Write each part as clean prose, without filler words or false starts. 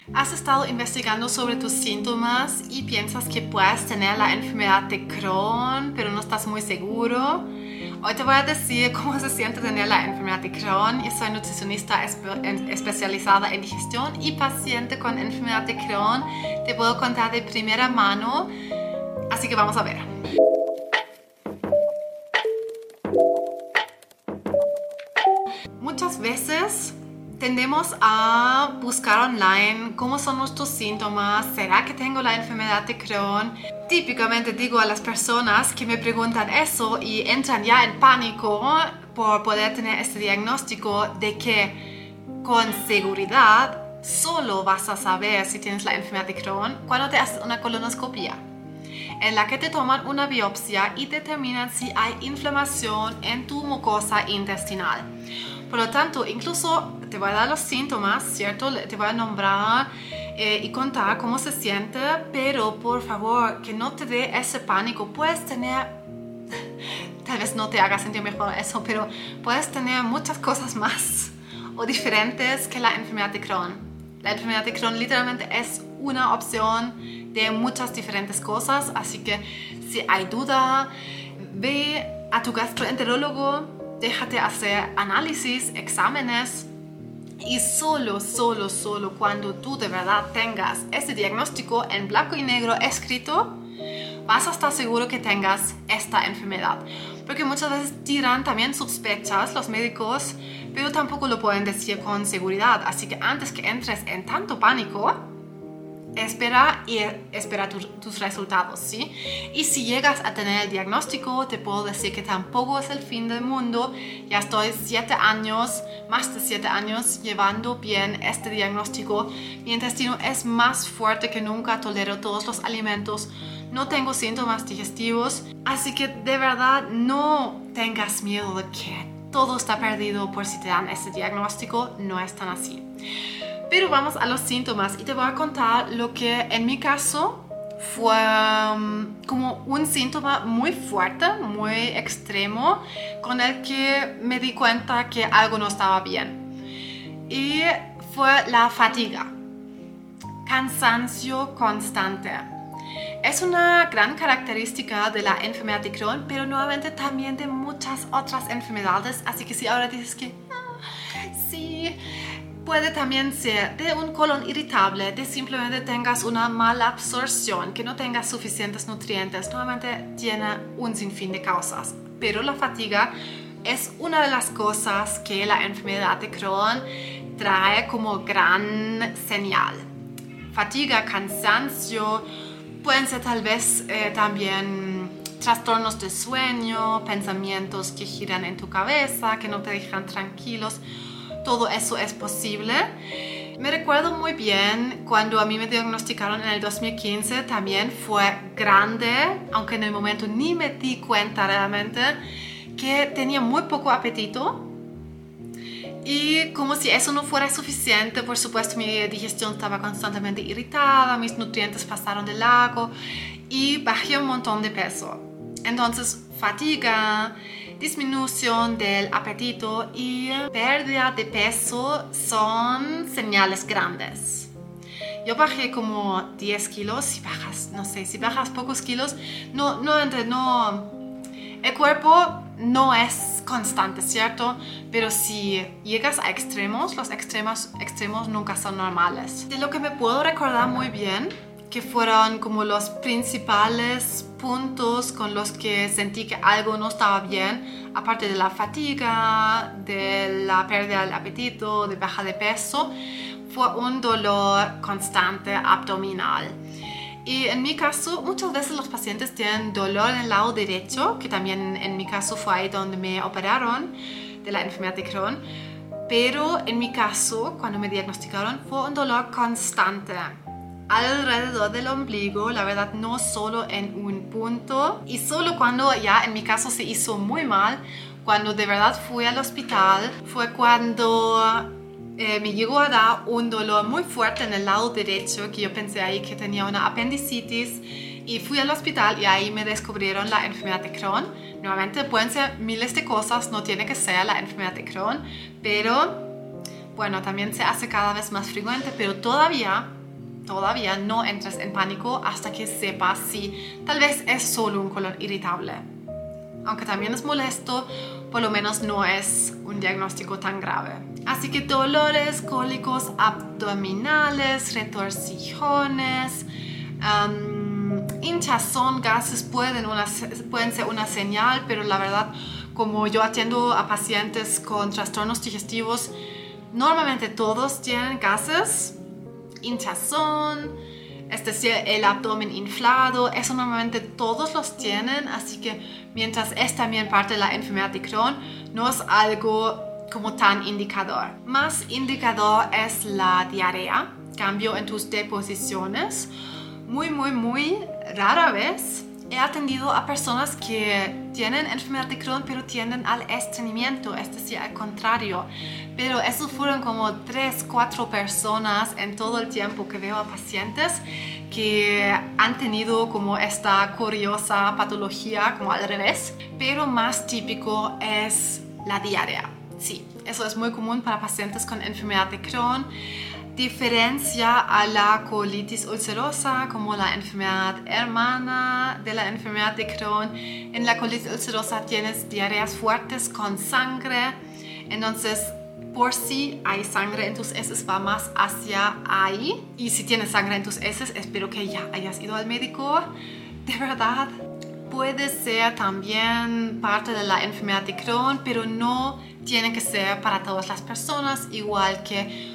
Has estado investigando sobre tus síntomas y piensas que puedes tener la enfermedad de Crohn, pero no estás muy seguro. Hoy te voy a decir cómo se siente tener la enfermedad de Crohn. Yo soy nutricionista especializada en digestión y paciente con enfermedad de Crohn. Te puedo contar de primera mano, así que vamos a ver. Muchas veces tendemos a buscar online cómo son nuestros síntomas, ¿será que tengo la enfermedad de Crohn? Típicamente digo a las personas que me preguntan eso y entran ya en pánico por poder tener este diagnóstico de que con seguridad solo vas a saber si tienes la enfermedad de Crohn cuando te haces una colonoscopia, en la que te toman una biopsia y determinan si hay inflamación en tu mucosa intestinal. Por lo tanto, incluso te voy a dar los síntomas, ¿cierto? Te voy a nombrar y contar cómo se siente, pero por favor, que no te dé ese pánico. Puedes tener, tal vez no te haga sentir mejor eso, pero puedes tener muchas cosas más o diferentes que la enfermedad de Crohn. La enfermedad de Crohn literalmente es una opción de muchas diferentes cosas, así que si hay duda, ve a tu gastroenterólogo, déjate hacer análisis, exámenes y solo cuando tú de verdad tengas ese diagnóstico en blanco y negro escrito, vas a estar seguro que tengas esta enfermedad. Porque muchas veces tiran también sospechas los médicos, pero tampoco lo pueden decir con seguridad. Así que antes que entres en tanto pánico, espera tus resultados, ¿sí? Y si llegas a tener el diagnóstico, te puedo decir que tampoco es el fin del mundo. Ya estoy más de 7 años llevando bien este diagnóstico. Mi intestino es más fuerte que nunca, tolero todos los alimentos, no tengo síntomas digestivos, así que de verdad no tengas miedo de que todo está perdido por si te dan este diagnóstico. No es tan así. Pero vamos a los síntomas y te voy a contar lo que en mi caso fue como un síntoma muy fuerte, muy extremo, con el que me di cuenta que algo no estaba bien. Y fue la fatiga, cansancio constante. Es una gran característica de la enfermedad de Crohn, pero nuevamente también de muchas otras enfermedades. Así que si ahora dices que sí, puede también ser de un colon irritable, de simplemente tengas una mala absorción, que no tengas suficientes nutrientes. Nuevamente tiene un sinfín de causas, pero la fatiga es una de las cosas que la enfermedad de Crohn trae como gran señal. Fatiga, cansancio, pueden ser tal vez también trastornos de sueño, pensamientos que giran en tu cabeza, que no te dejan tranquilos. Todo eso es posible. Me recuerdo muy bien cuando a mí me diagnosticaron en el 2015, también fue grande, aunque en el momento ni me di cuenta realmente, que tenía muy poco apetito. Y como si eso no fuera suficiente, por supuesto mi digestión estaba constantemente irritada, mis nutrientes pasaron de largo y bajé un montón de peso. Entonces, fatiga, disminución del apetito y pérdida de peso son señales grandes. Yo bajé como 10 kilos, si bajas pocos kilos, el cuerpo no es constante, ¿cierto? Pero si llegas a extremos, los extremos nunca son normales. De lo que me puedo recordar muy bien, que fueron como los principales puntos con los que sentí que algo no estaba bien, aparte de la fatiga, de la pérdida del apetito, de baja de peso, fue un dolor constante abdominal. Y en mi caso, muchas veces los pacientes tienen dolor en el lado derecho, que también en mi caso fue ahí donde me operaron de la enfermedad de Crohn, pero en mi caso, cuando me diagnosticaron, fue un dolor constante alrededor del ombligo, la verdad no solo en un punto, y solo cuando ya en mi caso se hizo muy mal, cuando de verdad fui al hospital, fue cuando me llegó a dar un dolor muy fuerte en el lado derecho, que yo pensé ahí que tenía una apendicitis, y fui al hospital y ahí me descubrieron la enfermedad de Crohn. Nuevamente pueden ser miles de cosas, no tiene que ser la enfermedad de Crohn, pero bueno, también se hace cada vez más frecuente, pero todavía no entres en pánico hasta que sepas si tal vez es solo un colon irritable. Aunque también es molesto, por lo menos no es un diagnóstico tan grave. Así que dolores, cólicos abdominales, retorcijones, hinchazón, gases pueden ser una señal, pero la verdad, como yo atiendo a pacientes con trastornos digestivos, normalmente todos tienen gases, hinchazón, es decir, el abdomen inflado, eso normalmente todos los tienen, así que mientras es también parte de la enfermedad de Crohn, no es algo como tan indicador. Más indicador es la diarrea, cambio en tus deposiciones. Muy rara vez he atendido a personas que tienen enfermedad de Crohn pero tienden al estreñimiento, es decir, al contrario. Pero eso fueron como 3-4 personas en todo el tiempo que veo a pacientes que han tenido como esta curiosa patología como al revés. Pero más típico es la diarrea. Sí, eso es muy común para pacientes con enfermedad de Crohn. Diferencia a la colitis ulcerosa como la enfermedad hermana de la enfermedad de Crohn. En la colitis ulcerosa tienes diarreas fuertes con sangre, entonces por si hay sangre en tus heces va más hacia ahí. Y si tienes sangre en tus heces, espero que ya hayas ido al médico, de verdad. Puede ser también parte de la enfermedad de Crohn, pero no tiene que ser para todas las personas, igual que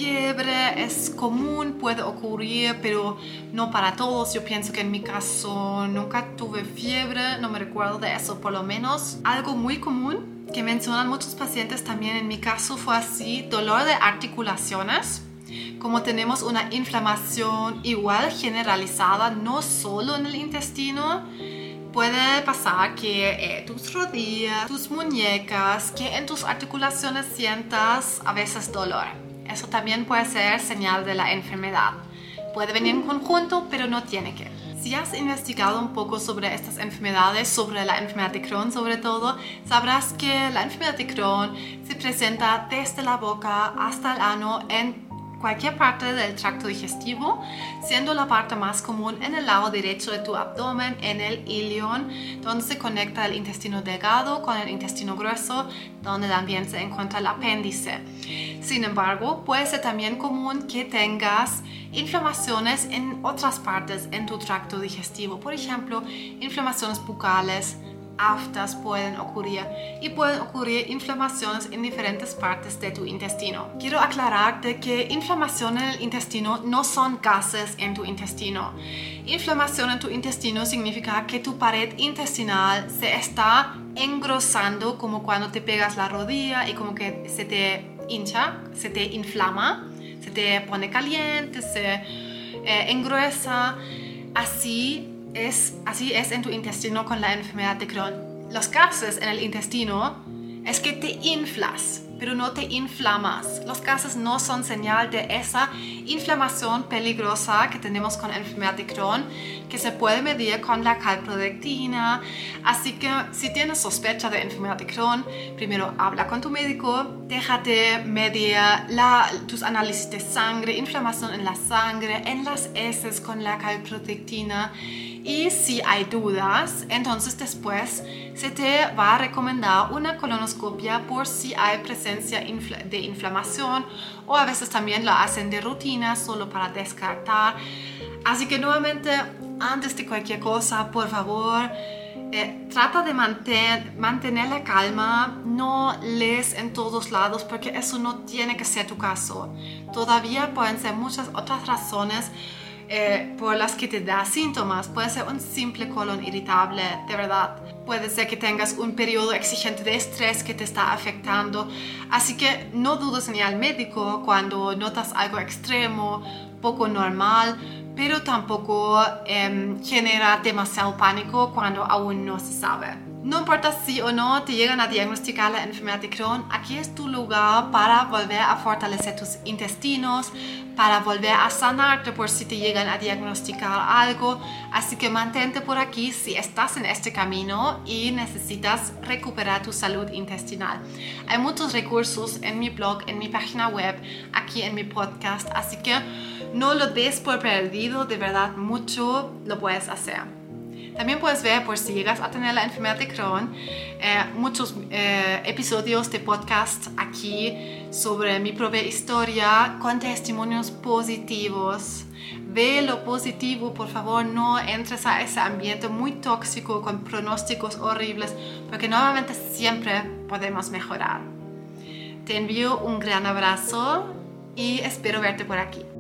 fiebre es común, puede ocurrir, pero no para todos. Yo pienso que en mi caso nunca tuve fiebre, no me recuerdo de eso por lo menos. Algo muy común que mencionan muchos pacientes también en mi caso fue así, dolor de articulaciones. Como tenemos una inflamación igual generalizada, no solo en el intestino, puede pasar que tus rodillas, tus muñecas, que en tus articulaciones sientas a veces dolor. Eso también puede ser señal de la enfermedad. Puede venir en conjunto, pero no tiene que. Si has investigado un poco sobre estas enfermedades, sobre la enfermedad de Crohn sobre todo, sabrás que la enfermedad de Crohn se presenta desde la boca hasta el ano en cualquier parte del tracto digestivo, siendo la parte más común en el lado derecho de tu abdomen, en el ilion, donde se conecta el intestino delgado con el intestino grueso, donde también se encuentra el apéndice. Sin embargo, puede ser también común que tengas inflamaciones en otras partes en tu tracto digestivo, por ejemplo, inflamaciones bucales, aftas pueden ocurrir y pueden ocurrir inflamaciones en diferentes partes de tu intestino. Quiero aclararte que inflamación en el intestino no son gases en tu intestino. Inflamación en tu intestino significa que tu pared intestinal se está engrosando, como cuando te pegas la rodilla y como que se te hincha, se te inflama, se te pone caliente, se engruesa. Así es en tu intestino con la enfermedad de Crohn. Los gases en el intestino es que te inflas, pero no te inflamas. Los gases no son señal de esa inflamación peligrosa que tenemos con la enfermedad de Crohn, que se puede medir con la calprotectina. Así que si tienes sospecha de enfermedad de Crohn, primero habla con tu médico, déjate medir tus análisis de sangre, inflamación en la sangre, en las heces con la calprotectina. Y si hay dudas, entonces después se te va a recomendar una colonoscopia por si hay presencia de inflamación, o a veces también la hacen de rutina solo para descartar. Así que nuevamente, antes de cualquier cosa, por favor, trata de mantener la calma, no lees en todos lados porque eso no tiene que ser tu caso. Todavía pueden ser muchas otras razones por las que te da síntomas. Puede ser un simple colon irritable, de verdad. Puede ser que tengas un periodo exigente de estrés que te está afectando. Así que no dudes en ir al médico cuando notas algo extremo, poco normal, pero tampoco genera demasiado pánico cuando aún no se sabe. No importa si o no te llegan a diagnosticar la enfermedad de Crohn, aquí es tu lugar para volver a fortalecer tus intestinos, para volver a sanarte por si te llegan a diagnosticar algo. Así que mantente por aquí si estás en este camino y necesitas recuperar tu salud intestinal. Hay muchos recursos en mi blog, en mi página web, aquí en mi podcast, así que no lo des por perdido, de verdad mucho lo puedes hacer. También puedes ver, por si llegas a tener la enfermedad de Crohn, muchos episodios de podcast aquí sobre mi propia historia con testimonios positivos. Ve lo positivo, por favor, no entres a ese ambiente muy tóxico con pronósticos horribles, porque nuevamente siempre podemos mejorar. Te envío un gran abrazo y espero verte por aquí.